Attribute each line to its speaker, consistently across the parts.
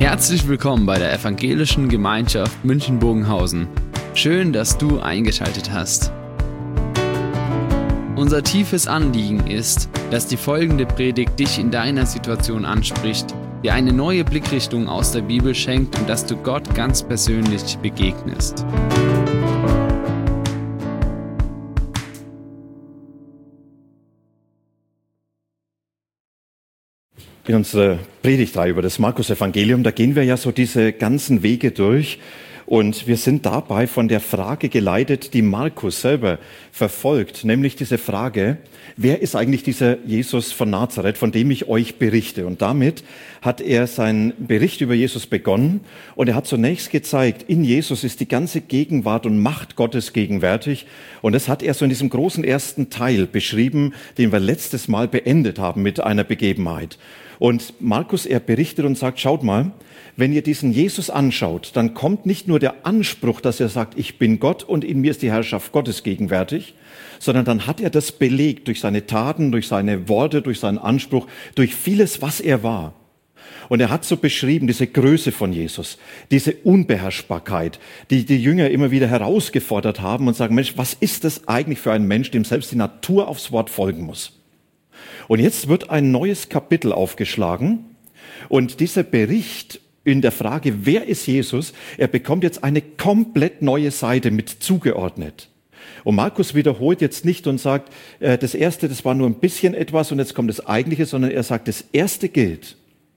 Speaker 1: Herzlich willkommen bei der Evangelischen Gemeinschaft München-Bogenhausen. Schön, dass du eingeschaltet hast. Unser tiefes Anliegen ist, dass die folgende Predigt dich in deiner Situation anspricht, dir eine neue Blickrichtung aus der Bibel schenkt und dass du Gott ganz persönlich begegnest.
Speaker 2: In unserer Predigtreihe über das Markus-Evangelium, da gehen wir ja so diese ganzen Wege durch und wir sind dabei von der Frage geleitet, die Markus selber verfolgt, nämlich diese Frage, wer ist eigentlich dieser Jesus von Nazareth, von dem ich euch berichte? Und damit hat er seinen Bericht über Jesus begonnen und er hat zunächst gezeigt, in Jesus ist die ganze Gegenwart und Macht Gottes gegenwärtig und das hat er so in diesem großen ersten Teil beschrieben, den wir letztes Mal beendet haben mit einer Begebenheit. Und Markus, er berichtet und sagt, schaut mal, wenn ihr diesen Jesus anschaut, dann kommt nicht nur der Anspruch, dass er sagt, ich bin Gott und in mir ist die Herrschaft Gottes gegenwärtig, sondern dann hat er das belegt durch seine Taten, durch seine Worte, durch seinen Anspruch, durch vieles, was er war. Und er hat so beschrieben, diese Größe von Jesus, diese Unbeherrschbarkeit, die die Jünger immer wieder herausgefordert haben und sagen, Mensch, was ist das eigentlich für ein Mensch, dem selbst die Natur aufs Wort folgen muss? Und jetzt wird ein neues Kapitel aufgeschlagen und dieser Bericht in der Frage, wer ist Jesus, er bekommt jetzt eine komplett neue Seite mit zugeordnet. Und Markus wiederholt jetzt nicht und sagt, das Erste, das war nur ein bisschen etwas und jetzt kommt das Eigentliche, sondern er sagt, das Erste gilt.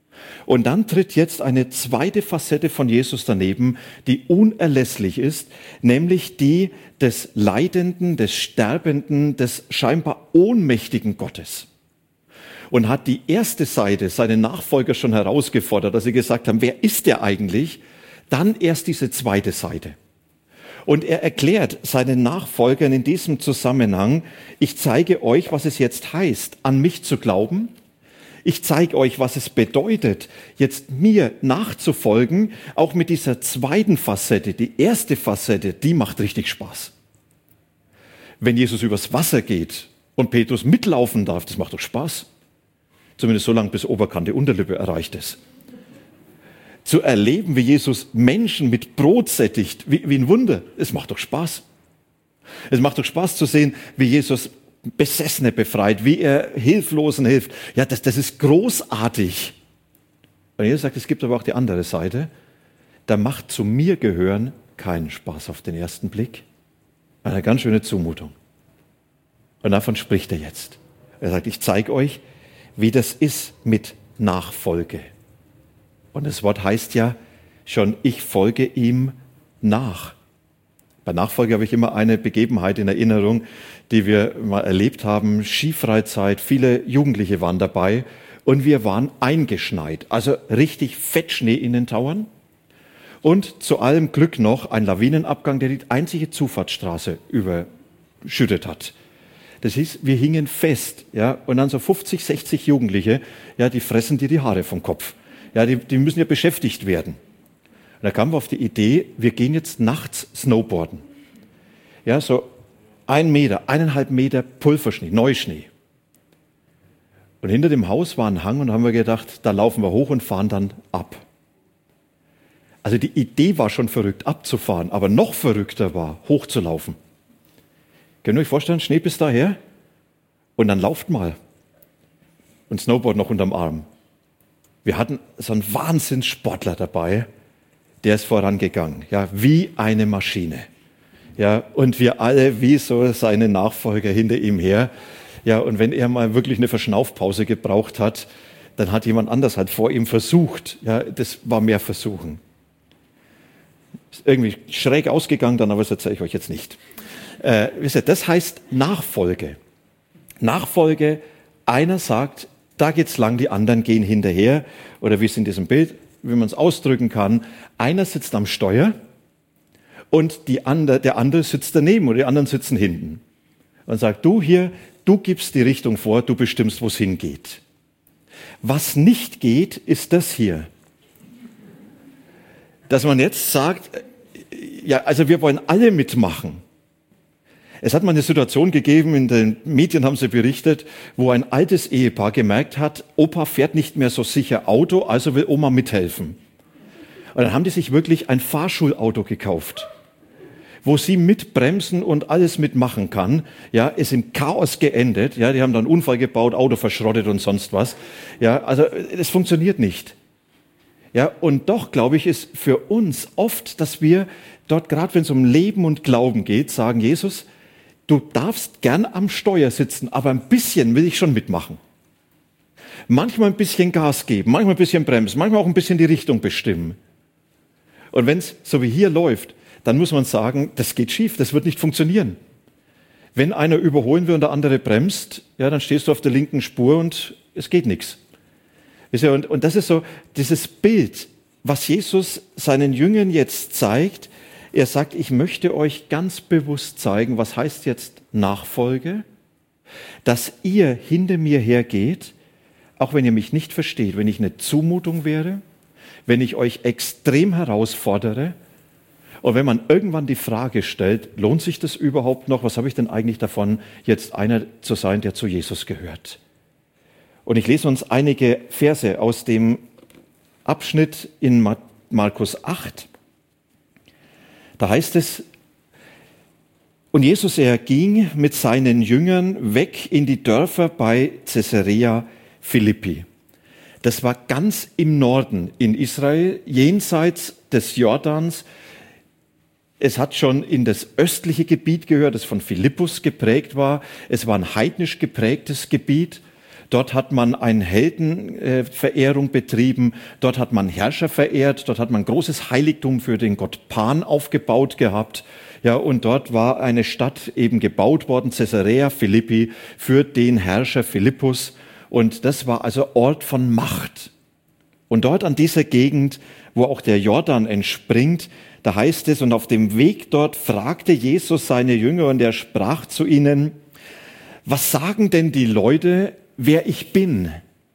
Speaker 2: Und dann tritt jetzt eine zweite Facette von Jesus daneben, die unerlässlich ist, nämlich die des Leidenden, des Sterbenden, des scheinbar ohnmächtigen Gottes. Und hat die erste Seite seine Nachfolger schon herausgefordert, dass sie gesagt haben, wer ist der eigentlich? Dann erst diese zweite Seite. Und er erklärt seinen Nachfolgern in diesem Zusammenhang, ich zeige euch, was es jetzt heißt, an mich zu glauben. Ich zeige euch, was es bedeutet, jetzt mir nachzufolgen, auch mit dieser zweiten Facette. Die erste Facette, die macht richtig Spaß. Wenn Jesus übers Wasser geht und Petrus mitlaufen darf, das macht doch Spaß. Zumindest so lange, bis Oberkante Unterlippe erreicht ist. Zu erleben, wie Jesus Menschen mit Brot sättigt, wie ein Wunder, es macht doch Spaß. Es macht doch Spaß zu sehen, wie Jesus Besessene befreit, wie er Hilflosen hilft. Ja, das ist großartig. Und Jesus sagt, es gibt aber auch die andere Seite. Da macht zu mir gehören keinen Spaß auf den ersten Blick. Eine ganz schöne Zumutung. Und davon spricht er jetzt. Er sagt, ich zeige euch, wie das ist mit Nachfolge. Und das Wort heißt ja schon, ich folge ihm nach. Bei Nachfolge habe ich immer eine Begebenheit in Erinnerung, die wir mal erlebt haben. Skifreizeit, viele Jugendliche waren dabei und wir waren eingeschneit. Also richtig Fettschnee in den Tauern. Und zu allem Glück noch ein Lawinenabgang, der die einzige Zufahrtsstraße überschüttet hat. Das hieß, wir hingen fest, ja, und dann so 50, 60 Jugendliche, ja, die fressen dir die Haare vom Kopf. Ja, die müssen ja beschäftigt werden. Und da kamen wir auf die Idee, wir gehen jetzt nachts Snowboarden. Ja, so 1 Meter, 1,5 Meter Pulverschnee, Neuschnee. Und hinter dem Haus war ein Hang und haben wir gedacht, da laufen wir hoch und fahren dann ab. Also die Idee war schon verrückt, abzufahren, aber noch verrückter war, hochzulaufen. Könnt ihr euch vorstellen, Schnee bis daher? Und dann lauft mal. Und Snowboard noch unterm Arm. Wir hatten so einen Wahnsinnssportler dabei, der ist vorangegangen, ja, wie eine Maschine. Ja, und wir alle wie so seine Nachfolger hinter ihm her. Ja, und wenn er mal wirklich eine Verschnaufpause gebraucht hat, dann hat jemand anders halt vor ihm versucht. Ja, das war mehr Versuchen. Ist irgendwie schräg ausgegangen, dann aber das erzähle ich euch jetzt nicht. Wisst ihr, das heißt Nachfolge. Nachfolge, einer sagt, da geht's lang, die anderen gehen hinterher. Oder wie es in diesem Bild, wie man es ausdrücken kann, einer sitzt am Steuer und der andere sitzt daneben oder die anderen sitzen hinten. Und sagt, du gibst die Richtung vor, du bestimmst, wo es hingeht. Was nicht geht, ist das hier. Dass man jetzt sagt, ja, also wir wollen alle mitmachen. Es hat mal eine Situation gegeben, in den Medien haben sie berichtet, wo ein altes Ehepaar gemerkt hat, Opa fährt nicht mehr so sicher Auto, also will Oma mithelfen. Und dann haben die sich wirklich ein Fahrschulauto gekauft, wo sie mitbremsen und alles mitmachen kann. Ja, ist im Chaos geendet. Ja, die haben dann einen Unfall gebaut, Auto verschrottet und sonst was. Ja, also es funktioniert nicht. Ja, und doch, glaube ich, ist für uns oft, dass wir dort, gerade wenn es um Leben und Glauben geht, sagen, Jesus, du darfst gern am Steuer sitzen, aber ein bisschen will ich schon mitmachen. Manchmal ein bisschen Gas geben, manchmal ein bisschen bremsen, manchmal auch ein bisschen die Richtung bestimmen. Und wenn es so wie hier läuft, dann muss man sagen, das geht schief, das wird nicht funktionieren. Wenn einer überholen will und der andere bremst, ja, dann stehst du auf der linken Spur und es geht nichts. Und das ist so dieses Bild, was Jesus seinen Jüngern jetzt zeigt. Er sagt, ich möchte euch ganz bewusst zeigen, was heißt jetzt Nachfolge, dass ihr hinter mir hergeht, auch wenn ihr mich nicht versteht, wenn ich eine Zumutung wäre, wenn ich euch extrem herausfordere und wenn man irgendwann die Frage stellt, lohnt sich das überhaupt noch? Was habe ich denn eigentlich davon, jetzt einer zu sein, der zu Jesus gehört? Und ich lese uns einige Verse aus dem Abschnitt in Markus 8. Da heißt es, und Jesus, er ging mit seinen Jüngern weg in die Dörfer bei Caesarea Philippi. Das war ganz im Norden in Israel, jenseits des Jordans. Es hat schon in das östliche Gebiet gehört, das von Philippus geprägt war. Es war ein heidnisch geprägtes Gebiet. Dort hat man eine Heldenverehrung betrieben, dort hat man Herrscher verehrt, dort hat man ein großes Heiligtum für den Gott Pan aufgebaut gehabt. Ja, und dort war eine Stadt eben gebaut worden, Caesarea Philippi, für den Herrscher Philippus. Und das war also Ort von Macht. Und dort an dieser Gegend, wo auch der Jordan entspringt, da heißt es, und auf dem Weg dort fragte Jesus seine Jünger und er sprach zu ihnen, was sagen denn die Leute, wer ich bin?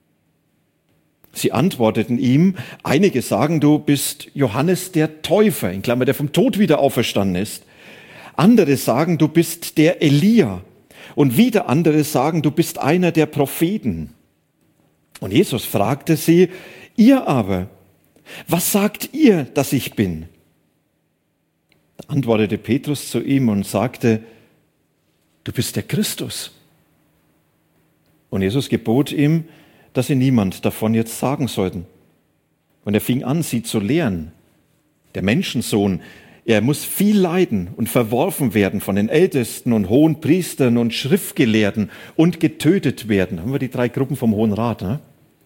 Speaker 2: Sie antworteten ihm, einige sagen, du bist Johannes der Täufer, in Klammer, der vom Tod wieder auferstanden ist. Andere sagen, du bist der Elia. Und wieder andere sagen, du bist einer der Propheten. Und Jesus fragte sie, ihr aber, was sagt ihr, dass ich bin? Da antwortete Petrus zu ihm und sagte, du bist der Christus. Und Jesus gebot ihm, dass sie niemand davon jetzt sagen sollten. Und er fing an, sie zu lehren. Der Menschensohn, er muss viel leiden und verworfen werden von den Ältesten und hohen Priestern und Schriftgelehrten und getötet werden. Da haben wir die 3 Gruppen vom Hohen Rat. Ne?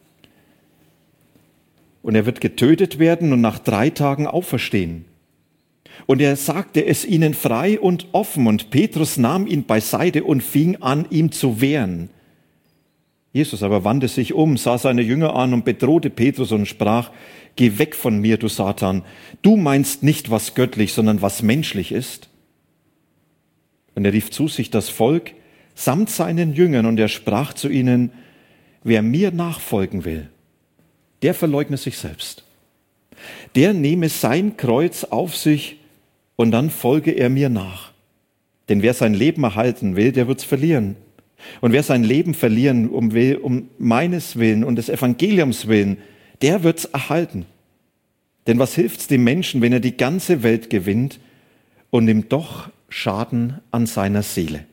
Speaker 2: Und er wird getötet werden und nach 3 Tagen auferstehen. Und er sagte es ihnen frei und offen. Und Petrus nahm ihn beiseite und fing an, ihm zu wehren. Jesus aber wandte sich um, sah seine Jünger an und bedrohte Petrus und sprach, geh weg von mir, du Satan. Du meinst nicht, was göttlich, sondern was menschlich ist. Und er rief zu sich das Volk samt seinen Jüngern und er sprach zu ihnen, wer mir nachfolgen will, der verleugne sich selbst. Der nehme sein Kreuz auf sich und dann folge er mir nach. Denn wer sein Leben erhalten will, der wird's verlieren. Und wer sein Leben verlieren will, um meines Willen und des Evangeliums willen, der wird's erhalten. Denn was hilft's dem Menschen, wenn er die ganze Welt gewinnt und nimmt doch Schaden an seiner Seele?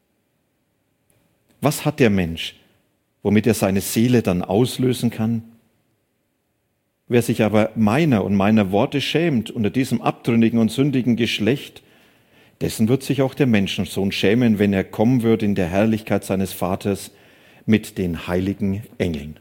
Speaker 2: Was hat der Mensch, womit er seine Seele dann auslösen kann? Wer sich aber meiner und meiner Worte schämt unter diesem abtrünnigen und sündigen Geschlecht, dessen wird sich auch der Menschensohn schämen, wenn er kommen wird in der Herrlichkeit seines Vaters mit den heiligen Engeln.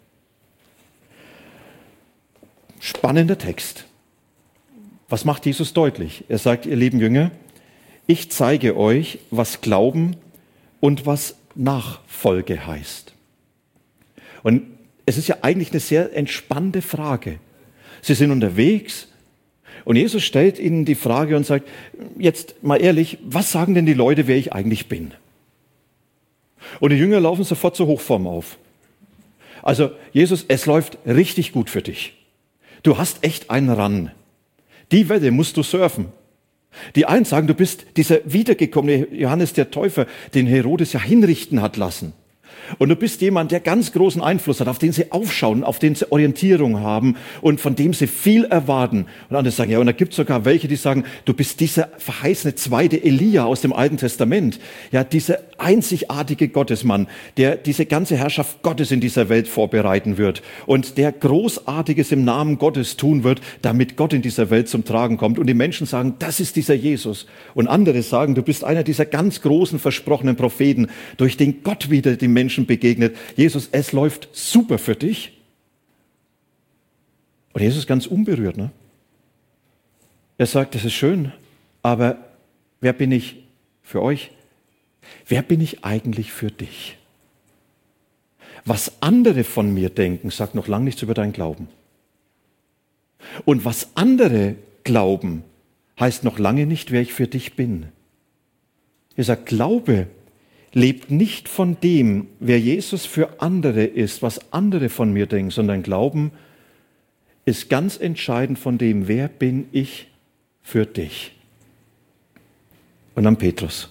Speaker 2: Spannender Text. Was macht Jesus deutlich? Er sagt, ihr lieben Jünger, ich zeige euch, was Glauben und was Nachfolge heißt. Und es ist ja eigentlich eine sehr entspannte Frage. Sie sind unterwegs und Jesus stellt ihnen die Frage und sagt, jetzt mal ehrlich, was sagen denn die Leute, wer ich eigentlich bin? Und die Jünger laufen sofort zur Hochform auf. Also Jesus, es läuft richtig gut für dich. Du hast echt einen Run. Die Welle musst du surfen. Die einen sagen, du bist dieser wiedergekommene Johannes der Täufer, den Herodes ja hinrichten hat lassen. Und du bist jemand, der ganz großen Einfluss hat, auf den sie aufschauen, auf den sie Orientierung haben und von dem sie viel erwarten. Und andere sagen, ja, und da gibt es sogar welche, die sagen, du bist dieser verheißene zweite Elia aus dem Alten Testament. Ja, dieser einzigartige Gottesmann, der diese ganze Herrschaft Gottes in dieser Welt vorbereiten wird und der Großartiges im Namen Gottes tun wird, damit Gott in dieser Welt zum Tragen kommt. Und die Menschen sagen, das ist dieser Jesus. Und andere sagen, du bist einer dieser ganz großen versprochenen Propheten, durch den Gott wieder die Menschen begegnet. Jesus, es läuft super für dich. Und Jesus ist ganz unberührt. Ne? Er sagt, das ist schön, aber wer bin ich für euch? Wer bin ich eigentlich für dich? Was andere von mir denken, sagt noch lange nichts über deinen Glauben. Und was andere glauben, heißt noch lange nicht, wer ich für dich bin. Er sagt, Glaube lebt nicht von dem, wer Jesus für andere ist, was andere von mir denken, sondern Glauben ist ganz entscheidend von dem, wer bin ich für dich. Und dann Petrus.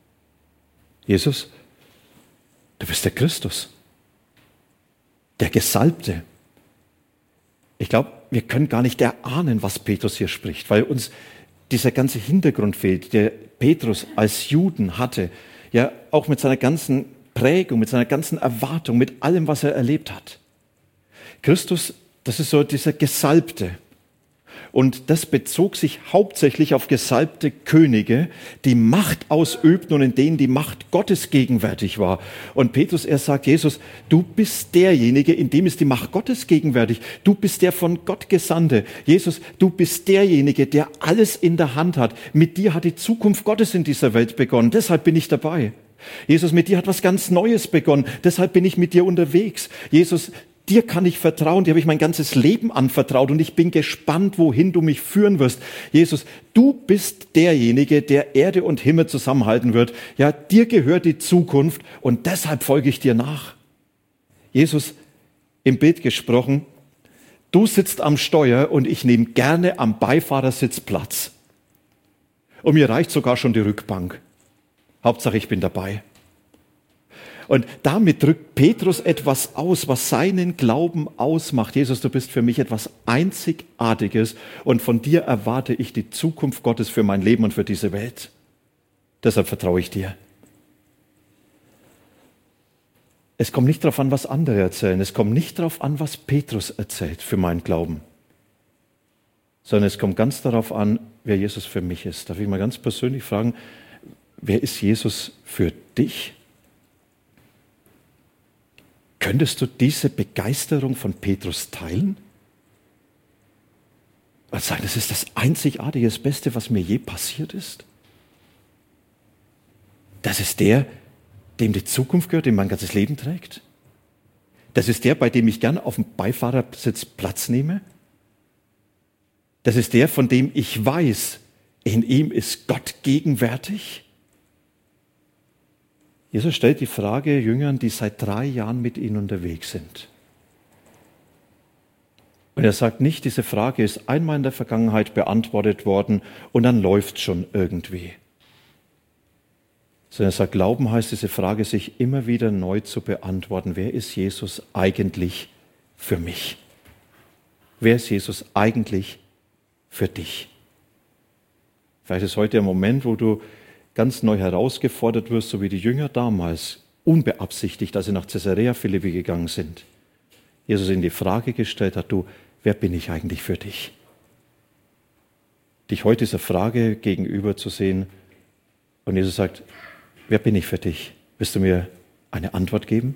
Speaker 2: Jesus, du bist der Christus, der Gesalbte. Ich glaube, wir können gar nicht erahnen, was Petrus hier spricht, weil uns dieser ganze Hintergrund fehlt, der Petrus als Juden hatte. Ja, auch mit seiner ganzen Prägung, mit seiner ganzen Erwartung, mit allem, was er erlebt hat. Christus, das ist so dieser Gesalbte. Und das bezog sich hauptsächlich auf gesalbte Könige, die Macht ausübten und in denen die Macht Gottes gegenwärtig war. Und Petrus, er sagt, Jesus, du bist derjenige, in dem ist die Macht Gottes gegenwärtig. Du bist der von Gott Gesandte. Jesus, du bist derjenige, der alles in der Hand hat. Mit dir hat die Zukunft Gottes in dieser Welt begonnen. Deshalb bin ich dabei. Jesus, mit dir hat was ganz Neues begonnen. Deshalb bin ich mit dir unterwegs. Jesus, dir kann ich vertrauen, dir habe ich mein ganzes Leben anvertraut und ich bin gespannt, wohin du mich führen wirst. Jesus, du bist derjenige, der Erde und Himmel zusammenhalten wird. Ja, dir gehört die Zukunft und deshalb folge ich dir nach. Jesus, im Bild gesprochen, du sitzt am Steuer und ich nehme gerne am Beifahrersitz Platz. Und mir reicht sogar schon die Rückbank. Hauptsache, ich bin dabei. Und damit drückt Petrus etwas aus, was seinen Glauben ausmacht. Jesus, du bist für mich etwas Einzigartiges und von dir erwarte ich die Zukunft Gottes für mein Leben und für diese Welt. Deshalb vertraue ich dir. Es kommt nicht darauf an, was andere erzählen. Es kommt nicht darauf an, was Petrus erzählt für meinen Glauben. Sondern es kommt ganz darauf an, wer Jesus für mich ist. Darf ich mal ganz persönlich fragen, wer ist Jesus für dich? Könntest du diese Begeisterung von Petrus teilen? Und sagen, das ist das Einzigartige, das Beste, was mir je passiert ist? Das ist der, dem die Zukunft gehört, dem mein ganzes Leben trägt? Das ist der, bei dem ich gerne auf dem Beifahrersitz Platz nehme? Das ist der, von dem ich weiß, in ihm ist Gott gegenwärtig? Jesus stellt die Frage Jüngern, die seit 3 Jahren mit ihm unterwegs sind. Und er sagt nicht, diese Frage ist einmal in der Vergangenheit beantwortet worden und dann läuft es schon irgendwie. Sondern er sagt, Glauben heißt, diese Frage sich immer wieder neu zu beantworten. Wer ist Jesus eigentlich für mich? Wer ist Jesus eigentlich für dich? Vielleicht ist heute der Moment, wo du ganz neu herausgefordert wirst, so wie die Jünger damals, unbeabsichtigt, als sie nach Caesarea Philippi gegangen sind. Jesus ihnen die Frage gestellt hat, du, wer bin ich eigentlich für dich? Dich heute dieser Frage gegenüber zu sehen und Jesus sagt, wer bin ich für dich? Willst du mir eine Antwort geben?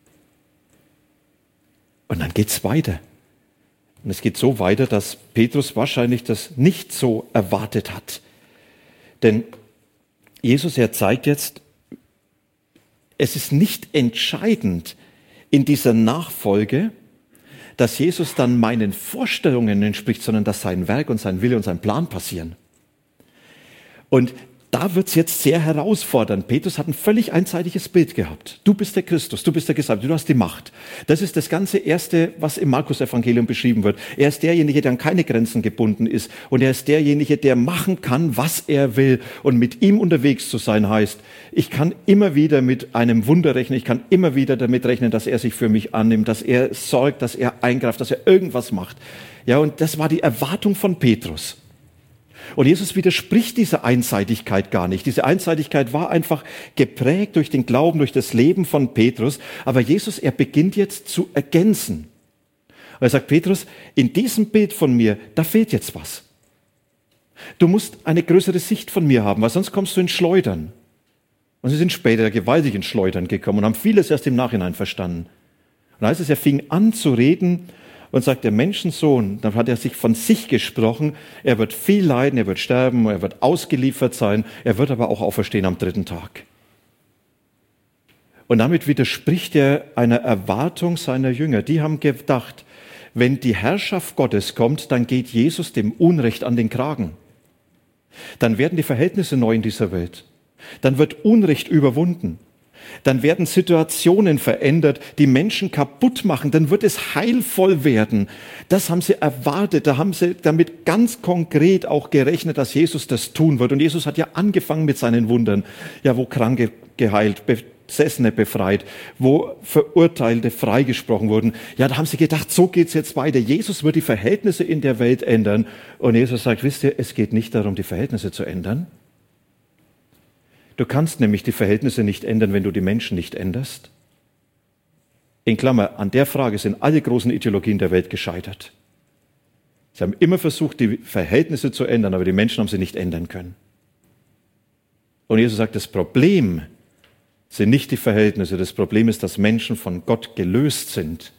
Speaker 2: Und dann geht es weiter. Und es geht so weiter, dass Petrus wahrscheinlich das nicht so erwartet hat. Denn Jesus, er zeigt jetzt, es ist nicht entscheidend in dieser Nachfolge, dass Jesus dann meinen Vorstellungen entspricht, sondern dass sein Werk und sein Wille und sein Plan passieren. Und da wird es jetzt sehr herausfordernd. Petrus hat ein völlig einseitiges Bild gehabt. Du bist der Christus, du bist der Gesalbte, du hast die Macht. Das ist das ganze Erste, was im Markus-Evangelium beschrieben wird. Er ist derjenige, der an keine Grenzen gebunden ist. Und er ist derjenige, der machen kann, was er will. Und mit ihm unterwegs zu sein heißt, ich kann immer wieder mit einem Wunder rechnen. Ich kann immer wieder damit rechnen, dass er sich für mich annimmt, dass er sorgt, dass er eingreift, dass er irgendwas macht. Ja, und das war die Erwartung von Petrus. Und Jesus widerspricht dieser Einseitigkeit gar nicht. Diese Einseitigkeit war einfach geprägt durch den Glauben, durch das Leben von Petrus. Aber Jesus, er beginnt jetzt zu ergänzen. Und er sagt, Petrus, in diesem Bild von mir, da fehlt jetzt was. Du musst eine größere Sicht von mir haben, weil sonst kommst du ins Schleudern. Und sie sind später gewaltig ins Schleudern gekommen und haben vieles erst im Nachhinein verstanden. Und da heißt es, er fing an zu reden und sagt, der Menschensohn, dann hat er sich von sich gesprochen, er wird viel leiden, er wird sterben, er wird ausgeliefert sein, er wird aber auch auferstehen am 3. Tag. Und damit widerspricht er einer Erwartung seiner Jünger. Die haben gedacht, wenn die Herrschaft Gottes kommt, dann geht Jesus dem Unrecht an den Kragen. Dann werden die Verhältnisse neu in dieser Welt. Dann wird Unrecht überwunden. Dann werden Situationen verändert, die Menschen kaputt machen. Dann wird es heilvoll werden. Das haben sie erwartet. Da haben sie damit ganz konkret auch gerechnet, dass Jesus das tun wird. Und Jesus hat ja angefangen mit seinen Wundern. Ja, wo Kranke geheilt, Besessene befreit, wo Verurteilte freigesprochen wurden. Ja, da haben sie gedacht, so geht's jetzt weiter. Jesus wird die Verhältnisse in der Welt ändern. Und Jesus sagt, wisst ihr, es geht nicht darum, die Verhältnisse zu ändern. Du kannst nämlich die Verhältnisse nicht ändern, wenn du die Menschen nicht änderst. In Klammer, an der Frage sind alle großen Ideologien der Welt gescheitert. Sie haben immer versucht, die Verhältnisse zu ändern, aber die Menschen haben sie nicht ändern können. Und Jesus sagt, das Problem sind nicht die Verhältnisse, das Problem ist, dass Menschen von Gott gelöst sind.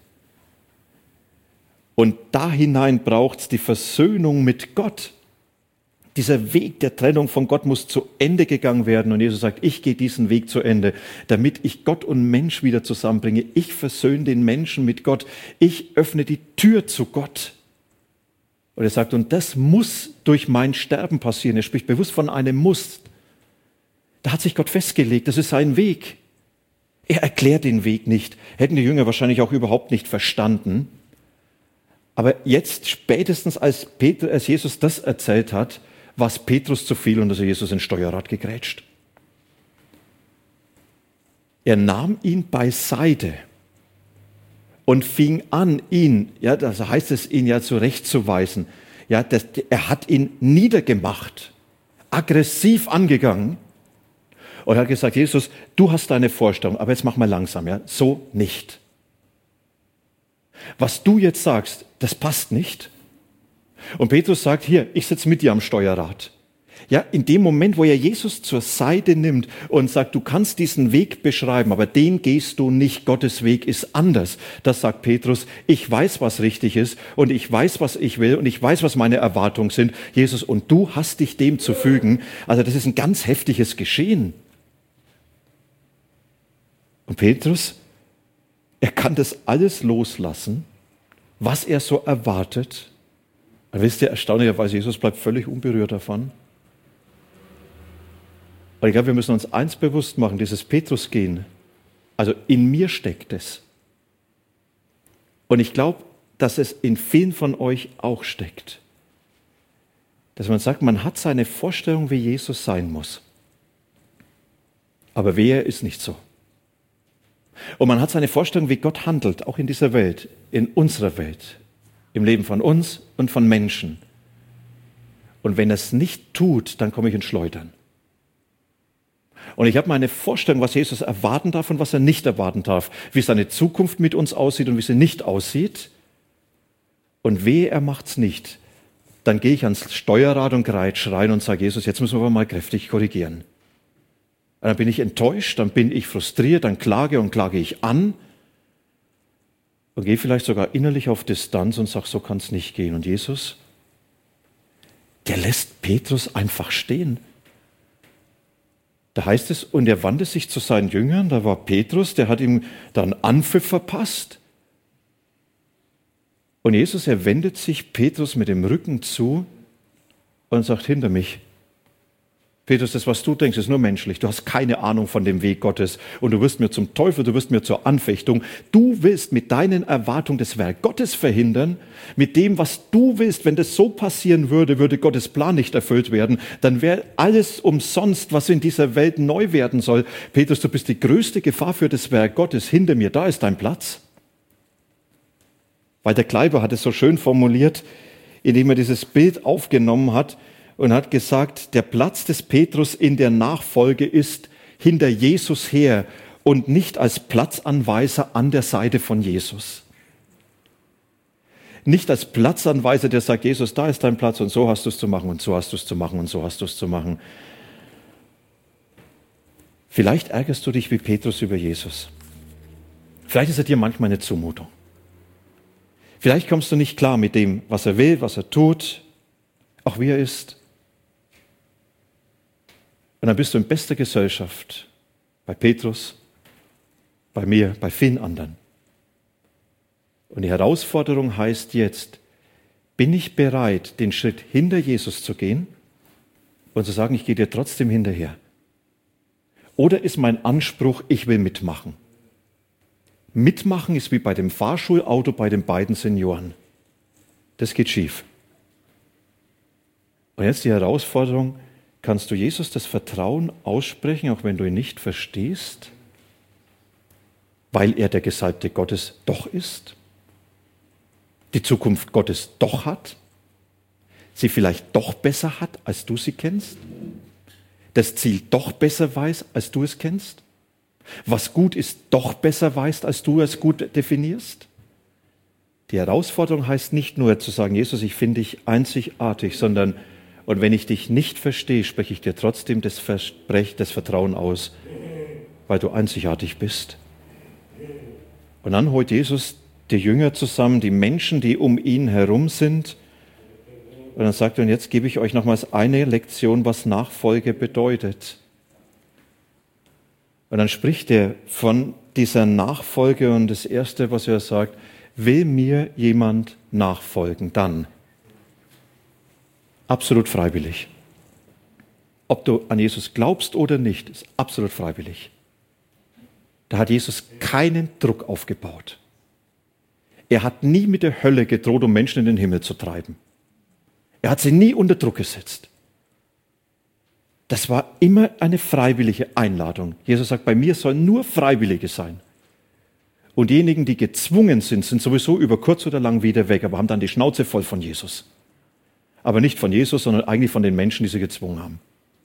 Speaker 2: Und da hinein braucht es die Versöhnung mit Gott. Dieser Weg der Trennung von Gott muss zu Ende gegangen werden. Und Jesus sagt, ich gehe diesen Weg zu Ende, damit ich Gott und Mensch wieder zusammenbringe. Ich versöhne den Menschen mit Gott. Ich öffne die Tür zu Gott. Und er sagt, und das muss durch mein Sterben passieren. Er spricht bewusst von einem Muss. Da hat sich Gott festgelegt, das ist sein Weg. Er erklärt den Weg nicht. Hätten die Jünger wahrscheinlich auch überhaupt nicht verstanden. Aber jetzt, spätestens als Jesus das erzählt hat, war es Petrus zu viel und also Jesus ins Steuerrad gegrätscht. Er nahm ihn beiseite und fing an, ihn, ja, das heißt es, ihn ja zurechtzuweisen. Ja, er hat ihn niedergemacht, aggressiv angegangen und hat gesagt, Jesus, du hast deine Vorstellung, aber jetzt mach mal langsam, ja, so nicht. Was du jetzt sagst, das passt nicht. Und Petrus sagt, hier, ich sitze mit dir am Steuerrad. Ja, in dem Moment, wo er Jesus zur Seite nimmt und sagt, du kannst diesen Weg beschreiben, aber den gehst du nicht, Gottes Weg ist anders. Das sagt Petrus, ich weiß, was richtig ist und ich weiß, was ich will und ich weiß, was meine Erwartungen sind, Jesus, und du hast dich dem zu fügen. Also das ist ein ganz heftiges Geschehen. Und Petrus, er kann das alles loslassen, was er so erwartet. Aber wisst ihr, erstaunlicherweise, Jesus bleibt völlig unberührt davon. Und ich glaube, wir müssen uns eins bewusst machen, dieses Petrusgehen, also in mir steckt es. Und ich glaube, dass es in vielen von euch auch steckt. Dass man sagt, man hat seine Vorstellung, wie Jesus sein muss. Aber wer ist nicht so. Und man hat seine Vorstellung, wie Gott handelt, auch in dieser Welt, in unserer Welt, im Leben von uns und von Menschen. Und wenn er es nicht tut, dann komme ich ins Schleudern. Und ich habe meine Vorstellung, was Jesus erwarten darf und was er nicht erwarten darf, wie seine Zukunft mit uns aussieht und wie sie nicht aussieht. Und wehe, er macht's nicht. Dann gehe ich ans Steuerrad und grätsch rein und sage, Jesus, jetzt müssen wir aber mal kräftig korrigieren. Und dann bin ich enttäuscht, dann bin ich frustriert, dann klage ich an und gehe vielleicht sogar innerlich auf Distanz und sage, so kann es nicht gehen. Und Jesus, der lässt Petrus einfach stehen. Da heißt es, und er wandte sich zu seinen Jüngern, da war Petrus, der hat ihm dann Anpfiff verpasst. Und Jesus, er wendet sich Petrus mit dem Rücken zu und sagt, hinter mich. Petrus, das, was du denkst, ist nur menschlich. Du hast keine Ahnung von dem Weg Gottes und du wirst mir zum Teufel, du wirst mir zur Anfechtung. Du willst mit deinen Erwartungen das Werk Gottes verhindern. Mit dem, was du willst, wenn das so passieren würde, würde Gottes Plan nicht erfüllt werden. Dann wäre alles umsonst, was in dieser Welt neu werden soll. Petrus, du bist die größte Gefahr für das Werk Gottes. Hinter mir, da ist dein Platz. Weil der Kleiber hat es so schön formuliert, indem er dieses Bild aufgenommen hat, und hat gesagt, der Platz des Petrus in der Nachfolge ist hinter Jesus her und nicht als Platzanweiser an der Seite von Jesus. Nicht als Platzanweiser, der sagt, Jesus, da ist dein Platz und so hast du es zu machen und so hast du es zu machen und so hast du es zu machen. Vielleicht ärgerst du dich wie Petrus über Jesus. Vielleicht ist er dir manchmal eine Zumutung. Vielleicht kommst du nicht klar mit dem, was er will, was er tut, auch wie er ist. Und dann bist du in bester Gesellschaft bei Petrus, bei mir, bei vielen anderen. Und die Herausforderung heißt jetzt, bin ich bereit, den Schritt hinter Jesus zu gehen und zu sagen, ich gehe dir trotzdem hinterher? Oder ist mein Anspruch, ich will mitmachen? Mitmachen ist wie bei dem Fahrschulauto bei den beiden Senioren. Das geht schief. Und jetzt die Herausforderung, kannst du Jesus das Vertrauen aussprechen, auch wenn du ihn nicht verstehst, weil er der Gesalbte Gottes doch ist, die Zukunft Gottes doch hat, sie vielleicht doch besser hat, als du sie kennst, das Ziel doch besser weiß, als du es kennst, was gut ist, doch besser weißt, als du es gut definierst? Die Herausforderung heißt nicht nur zu sagen, Jesus, ich finde dich einzigartig, sondern und wenn ich dich nicht verstehe, spreche ich dir trotzdem das Vertrauen aus, weil du einzigartig bist. Und dann holt Jesus die Jünger zusammen, die Menschen, die um ihn herum sind. Und dann sagt er, und jetzt gebe ich euch nochmals eine Lektion, was Nachfolge bedeutet. Und dann spricht er von dieser Nachfolge und das Erste, was er sagt, will mir jemand nachfolgen, dann absolut freiwillig. Ob du an Jesus glaubst oder nicht, ist absolut freiwillig. Da hat Jesus keinen Druck aufgebaut. Er hat nie mit der Hölle gedroht, um Menschen in den Himmel zu treiben. Er hat sie nie unter Druck gesetzt. Das war immer eine freiwillige Einladung. Jesus sagt, bei mir sollen nur Freiwillige sein. Und diejenigen, die gezwungen sind, sind sowieso über kurz oder lang wieder weg, aber haben dann die Schnauze voll von Jesus. Aber nicht von Jesus, sondern eigentlich von den Menschen, die sie gezwungen haben.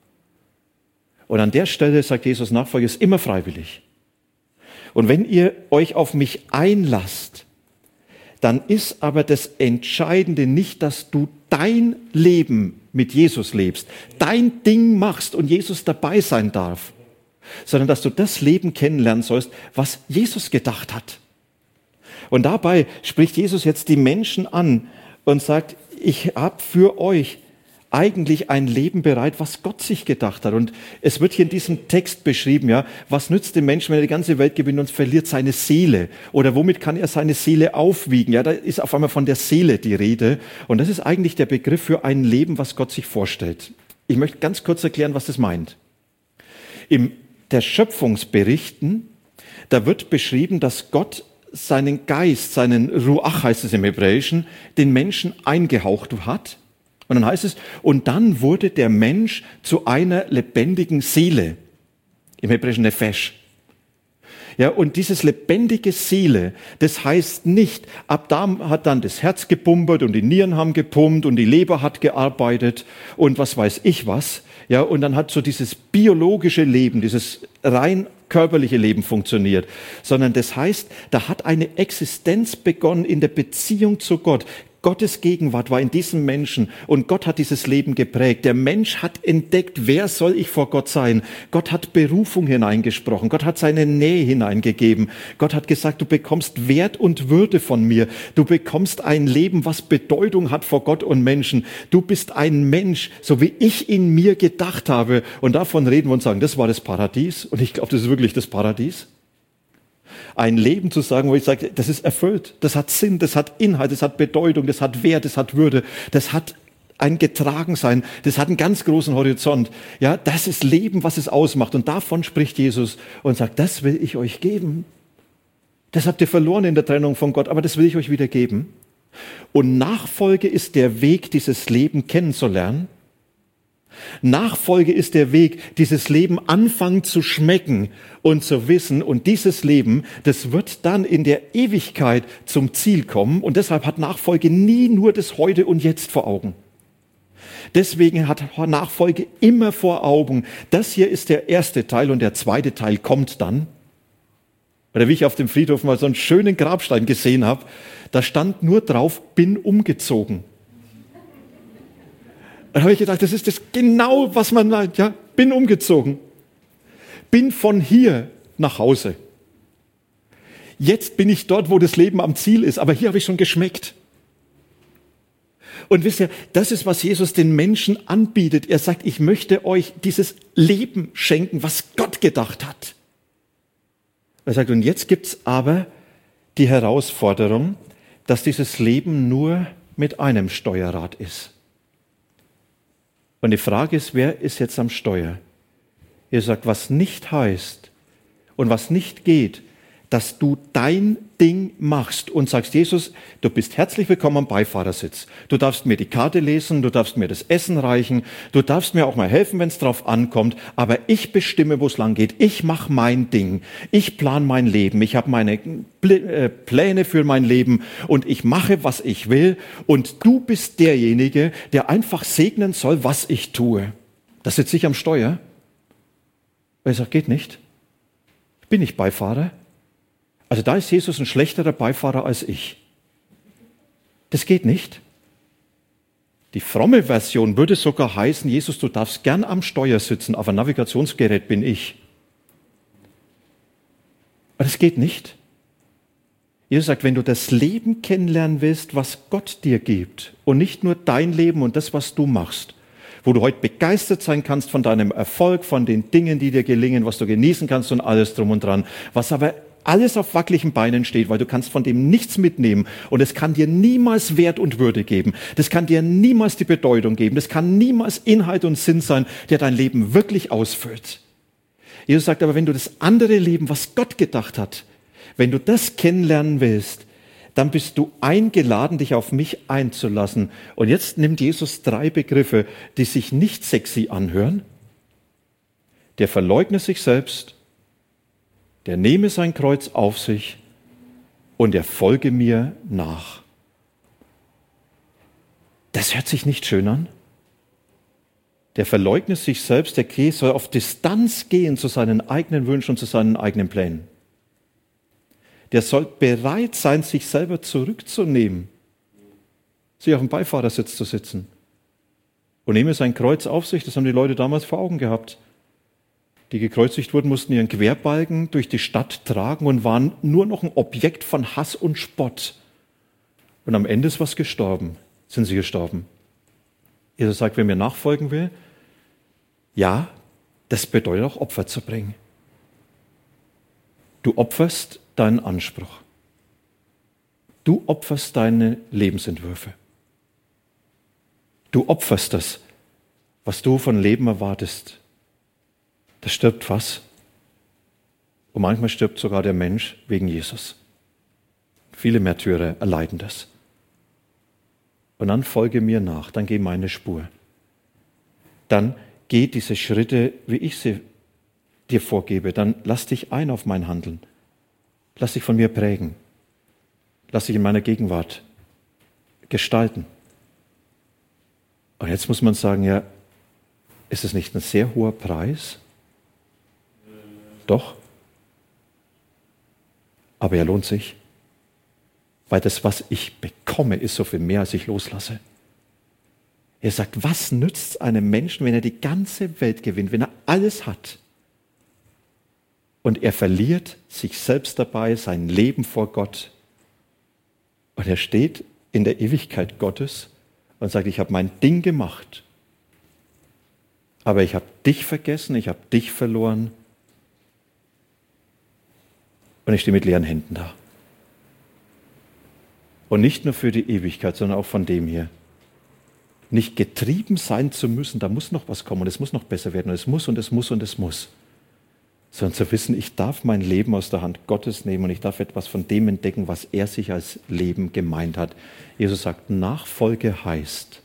Speaker 2: Und an der Stelle sagt Jesus, Nachfolge ist immer freiwillig. Und wenn ihr euch auf mich einlasst, dann ist aber das Entscheidende nicht, dass du dein Leben mit Jesus lebst, dein Ding machst und Jesus dabei sein darf, sondern dass du das Leben kennenlernen sollst, was Jesus gedacht hat. Und dabei spricht Jesus jetzt die Menschen an und sagt, ich habe für euch eigentlich ein Leben bereit, was Gott sich gedacht hat. Und es wird hier in diesem Text beschrieben, ja, was nützt dem Menschen, wenn er die ganze Welt gewinnt und verliert seine Seele? Oder womit kann er seine Seele aufwiegen? Ja, da ist auf einmal von der Seele die Rede. Und das ist eigentlich der Begriff für ein Leben, was Gott sich vorstellt. Ich möchte ganz kurz erklären, was das meint. In der Schöpfungsberichten, da wird beschrieben, dass Gott seinen Geist, seinen Ruach heißt es im Hebräischen, den Menschen eingehaucht hat. Und dann heißt es, und dann wurde der Mensch zu einer lebendigen Seele. Im Hebräischen Nefesh. Ja, und dieses lebendige Seele, das heißt nicht, ab da hat dann das Herz gepumpert und die Nieren haben gepumpt und die Leber hat gearbeitet und was weiß ich was. Ja, und dann hat so dieses biologische Leben, dieses rein körperliche Leben funktioniert, sondern das heißt, da hat eine Existenz begonnen in der Beziehung zu Gott. Gottes Gegenwart war in diesem Menschen und Gott hat dieses Leben geprägt. Der Mensch hat entdeckt, wer soll ich vor Gott sein? Gott hat Berufung hineingesprochen. Gott hat seine Nähe hineingegeben. Gott hat gesagt, du bekommst Wert und Würde von mir. Du bekommst ein Leben, was Bedeutung hat vor Gott und Menschen. Du bist ein Mensch, so wie ich in mir gedacht habe. Und davon reden wir und sagen, das war das Paradies. Und ich glaube, das ist wirklich das Paradies. Ein Leben zu sagen, wo ich sage, das ist erfüllt, das hat Sinn, das hat Inhalt, das hat Bedeutung, das hat Wert, das hat Würde, das hat ein Getragensein, das hat einen ganz großen Horizont. Ja, das ist Leben, was es ausmacht. Und davon spricht Jesus und sagt, das will ich euch geben. Das habt ihr verloren in der Trennung von Gott, aber das will ich euch wieder geben. Und Nachfolge ist der Weg, dieses Leben kennenzulernen. Nachfolge ist der Weg, dieses Leben anfangen zu schmecken und zu wissen. Und dieses Leben, das wird dann in der Ewigkeit zum Ziel kommen. Und deshalb hat Nachfolge nie nur das Heute und Jetzt vor Augen. Deswegen hat Nachfolge immer vor Augen, das hier ist der erste Teil und der zweite Teil kommt dann. Oder wie ich auf dem Friedhof mal so einen schönen Grabstein gesehen habe, da stand nur drauf, bin umgezogen. Da habe ich gedacht, das ist das genau, was man meint, ja, bin umgezogen. Bin von hier nach Hause. Jetzt bin ich dort, wo das Leben am Ziel ist, aber hier habe ich schon geschmeckt. Und wisst ihr, das ist, was Jesus den Menschen anbietet. Er sagt, ich möchte euch dieses Leben schenken, was Gott gedacht hat. Er sagt, und jetzt gibt's aber die Herausforderung, dass dieses Leben nur mit einem Steuerrad ist. Und die Frage ist, wer ist jetzt am Steuer? Er sagt, was nicht heißt und was nicht geht, dass du dein Ding machst und sagst, Jesus, du bist herzlich willkommen am Beifahrersitz. Du darfst mir die Karte lesen, du darfst mir das Essen reichen, du darfst mir auch mal helfen, wenn es drauf ankommt, aber ich bestimme, wo es lang geht. Ich mache mein Ding. Ich plane mein Leben. Ich habe meine Pläne für mein Leben und ich mache, was ich will. Und du bist derjenige, der einfach segnen soll, was ich tue. Das sitze ich am Steuer. Und ich sage, geht nicht. Ich bin nicht Beifahrer. Also da ist Jesus ein schlechterer Beifahrer als ich. Das geht nicht. Die fromme Version würde sogar heißen, Jesus, du darfst gern am Steuer sitzen, aber Navigationsgerät bin ich. Aber das geht nicht. Jesus sagt, wenn du das Leben kennenlernen willst, was Gott dir gibt und nicht nur dein Leben und das, was du machst, wo du heute begeistert sein kannst von deinem Erfolg, von den Dingen, die dir gelingen, was du genießen kannst und alles drum und dran, was aber alles auf wackeligen Beinen steht, weil du kannst von dem nichts mitnehmen und es kann dir niemals Wert und Würde geben. Das kann dir niemals die Bedeutung geben. Das kann niemals Inhalt und Sinn sein, der dein Leben wirklich ausfüllt. Jesus sagt aber, wenn du das andere Leben, was Gott gedacht hat, wenn du das kennenlernen willst, dann bist du eingeladen, dich auf mich einzulassen. Und jetzt nimmt Jesus 3 Begriffe, die sich nicht sexy anhören. Der verleugne sich selbst, der nehme sein Kreuz auf sich und er folge mir nach. Das hört sich nicht schön an. Der verleugne sich selbst, der soll auf Distanz gehen zu seinen eigenen Wünschen und zu seinen eigenen Plänen. Der soll bereit sein, sich selber zurückzunehmen, sich auf dem Beifahrersitz zu sitzen und nehme sein Kreuz auf sich. Das haben die Leute damals vor Augen gehabt. Die gekreuzigt wurden, mussten ihren Querbalken durch die Stadt tragen und waren nur noch ein Objekt von Hass und Spott. Und am Ende ist was gestorben, sind sie gestorben. Jesus sagt, wer mir nachfolgen will, ja, das bedeutet auch Opfer zu bringen. Du opferst deinen Anspruch. Du opferst deine Lebensentwürfe. Du opferst das, was du von Leben erwartest. Da stirbt was. Und manchmal stirbt sogar der Mensch wegen Jesus. Viele Märtyrer erleiden das. Und dann folge mir nach, dann geh meine Spur. Dann geh diese Schritte, wie ich sie dir vorgebe. Dann lass dich ein auf mein Handeln. Lass dich von mir prägen. Lass dich in meiner Gegenwart gestalten. Und jetzt muss man sagen, ja, ist es nicht ein sehr hoher Preis? Doch. Aber er lohnt sich. Weil das, was ich bekomme, ist so viel mehr, als ich loslasse. Er sagt, was nützt es einem Menschen, wenn er die ganze Welt gewinnt, wenn er alles hat? Und er verliert sich selbst dabei, sein Leben vor Gott. Und er steht in der Ewigkeit Gottes und sagt, ich habe mein Ding gemacht. Aber ich habe dich vergessen, ich habe dich verloren. Und ich stehe mit leeren Händen da. Und nicht nur für die Ewigkeit, sondern auch von dem hier. nicht getrieben sein zu müssen, da muss noch was kommen und es muss noch besser werden und es muss und es muss und es muss. Sondern zu wissen, ich darf mein Leben aus der Hand Gottes nehmen und ich darf etwas von dem entdecken, was er sich als Leben gemeint hat. Jesus sagt, Nachfolge heißt,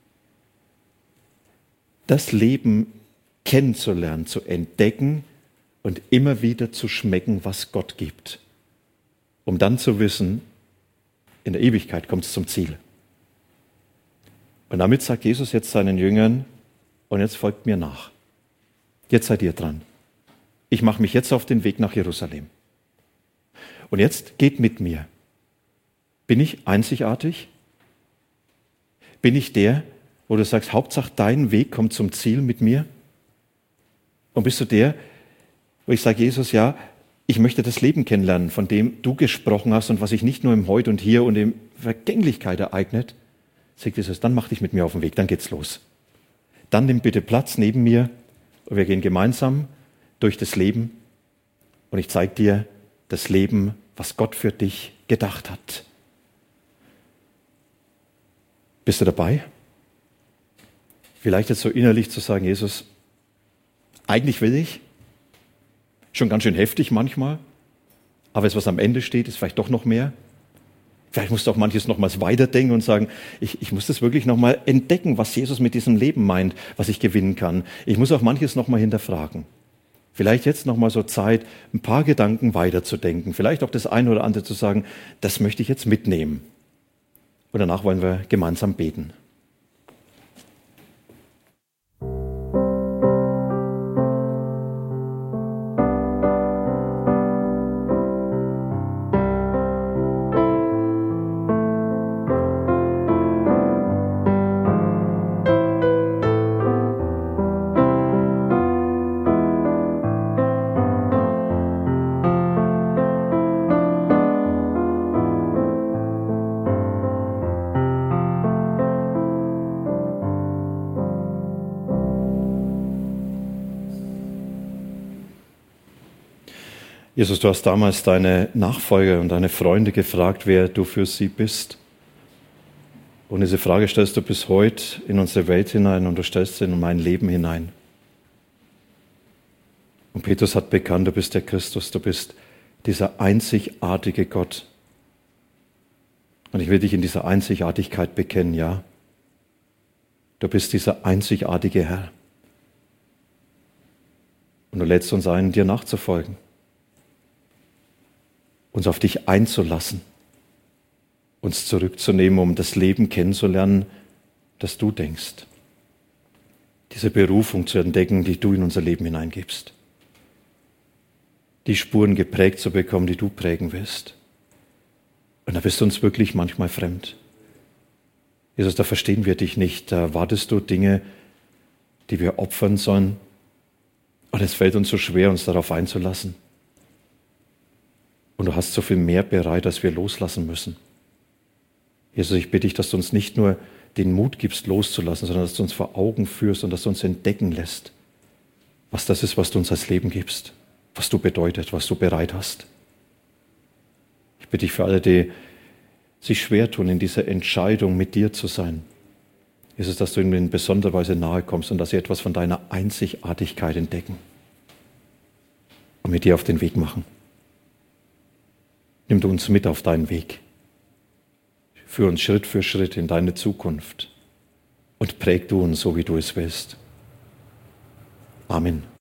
Speaker 2: das Leben kennenzulernen, zu entdecken und immer wieder zu schmecken, was Gott gibt. Um dann zu wissen, in der Ewigkeit kommt es zum Ziel. Und damit sagt Jesus jetzt seinen Jüngern, und jetzt folgt mir nach. Jetzt seid ihr dran. Ich mache mich jetzt auf den Weg nach Jerusalem. Und jetzt geht mit mir. Bin ich einzigartig? Bin ich der, wo du sagst, Hauptsache dein Weg kommt zum Ziel mit mir? Und bist du der, wo ich sage, Jesus, ja, ich möchte das Leben kennenlernen, von dem du gesprochen hast und was sich nicht nur im Heute und Hier und in Vergänglichkeit ereignet? Sagt Jesus, dann mach dich mit mir auf den Weg, dann geht's los. Dann nimm bitte Platz neben mir und wir gehen gemeinsam durch das Leben und ich zeige dir das Leben, was Gott für dich gedacht hat. Bist du dabei? Vielleicht jetzt so innerlich zu sagen, Jesus, eigentlich will ich, schon ganz schön heftig manchmal, aber das, was am Ende steht, ist vielleicht doch noch mehr. Vielleicht musst du auch manches nochmals weiterdenken und sagen, ich muss das wirklich nochmal entdecken, was Jesus mit diesem Leben meint, was ich gewinnen kann. Ich muss auch manches nochmal hinterfragen. Vielleicht jetzt nochmal so Zeit, ein paar Gedanken weiterzudenken. Vielleicht auch das eine oder andere zu sagen, das möchte ich jetzt mitnehmen. Und danach wollen wir gemeinsam beten. Jesus, du hast damals deine Nachfolger und deine Freunde gefragt, wer du für sie bist. Und diese Frage stellst du bis heute in unsere Welt hinein und du stellst sie in mein Leben hinein. Und Petrus hat bekannt, du bist der Christus, du bist dieser einzigartige Gott. Und ich will dich in dieser Einzigartigkeit bekennen, ja. Du bist dieser einzigartige Herr. Und du lädst uns ein, dir nachzufolgen. Uns auf dich einzulassen, uns zurückzunehmen, um das Leben kennenzulernen, das du denkst. Diese Berufung zu entdecken, die du in unser Leben hineingibst. Die Spuren geprägt zu bekommen, die du prägen willst. Und da bist du uns wirklich manchmal fremd. Jesus, da verstehen wir dich nicht. Da wartest du Dinge, die wir opfern sollen. Und es fällt uns so schwer, uns darauf einzulassen. Und du hast so viel mehr bereit, als wir loslassen müssen. Jesus, ich bitte dich, dass du uns nicht nur den Mut gibst, loszulassen, sondern dass du uns vor Augen führst und dass du uns entdecken lässt, was das ist, was du uns als Leben gibst, was du bedeutet, was du bereit hast. Ich bitte dich für alle, die sich schwer tun, in dieser Entscheidung mit dir zu sein. Jesus, dass du ihnen in besonderer Weise nahe kommst und dass sie etwas von deiner Einzigartigkeit entdecken und mit dir auf den Weg machen. Nimm du uns mit auf deinen Weg. Führ uns Schritt für Schritt in deine Zukunft und präg du uns so, wie du es willst. Amen.